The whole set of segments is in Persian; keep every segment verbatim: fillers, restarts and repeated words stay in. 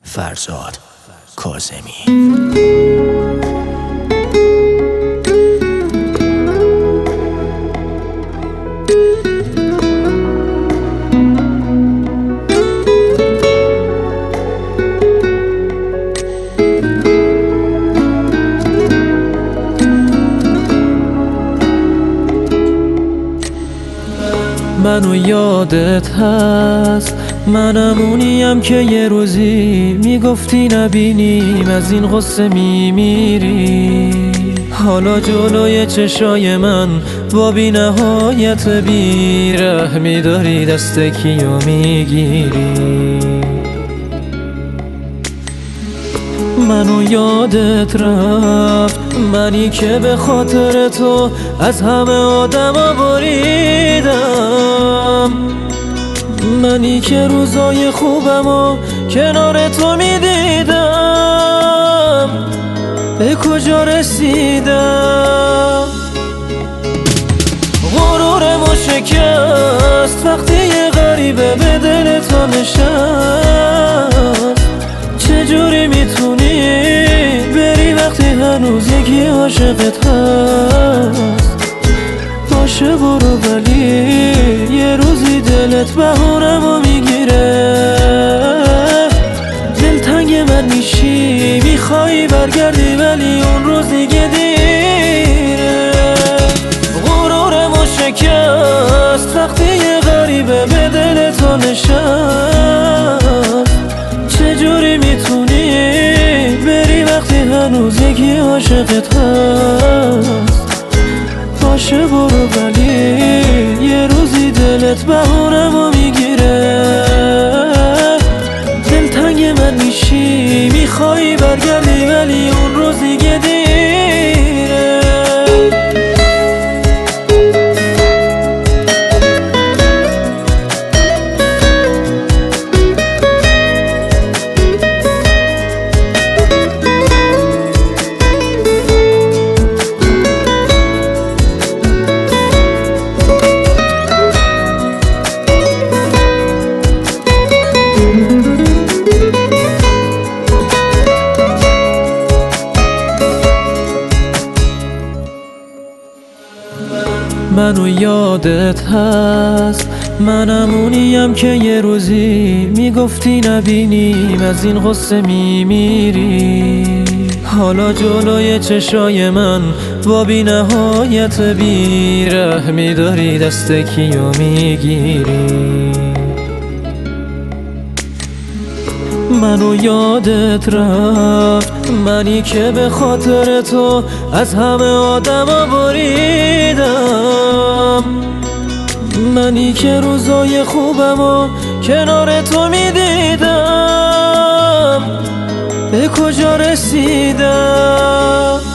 فرزاد کاظمی. منو یادت هست، منم اونیم که یه روزی میگفتی نبینیم از این غصه میمیری. حالا جلوی چشای من با بی نهایت بیرحمی داری دست کیو میگیری. منو یادت رفت، منی که به خاطر تو از همه آدما بریدم، منی که روزای خوبمو کنار تو میدیدم. به کجا رسیدم؟ غرورمو شکست وقتی یه غریبه به دل تو نشست. چجوری میتونی بری وقتی هنوز یکی عاشقت هست؟ باشه برو، ولی یه روزی دلت بهونمو میگیره. دلتنگ من میشی، میخوایی برگردی ولی اون روز دیگه دیره. غرورمو شکست وقتی یه غریبه به دل تو نشست. چجوری میتونی بری وقتی هنوز یکی عاشقت هست؟ باشه برو، ولی یه روزی دلت بهونمو میگیره. دلتنگ من میشی، میخوایی برگردی ولی اون روز دیگه دیره. منو یادت هست، منم اونیم که یه روزی میگفتی نبینیم از این غصه میمیری. حالا جلوی چشای من با بی نهایت بیرحمی داری دست کیو میگیری. منو یادت رفت، منی که به خاطر تو از همه آدما بریدم، منی که روزای خوبمو کنار تو میدیدم. به کجا رسیدم؟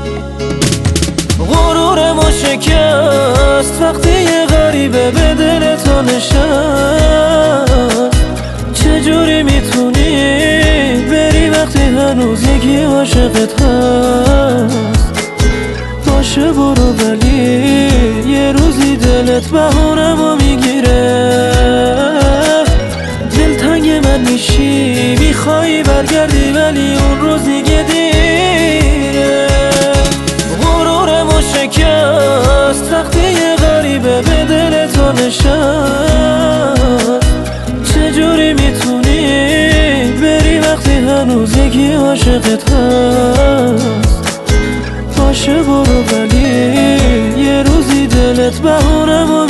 غرورمو شکست وقتی یه غریبه به دل تو نشست. چجوری میتونی بری وقتی هنوز یکی عاشقت هست؟ باشه برو، ولی یه روزی دلت بهونمو میگیره. دلتنگ من میشی، میخوایی برگردی ولی اون روز دیگه دیره. غرورمو شکست وقتی یه غریبه به دل تو نشست. چجوری میتونی بری وقتی هنوز یکی عاشقت هست؟ باشه برو، ولی یه روزی دلت بهونمو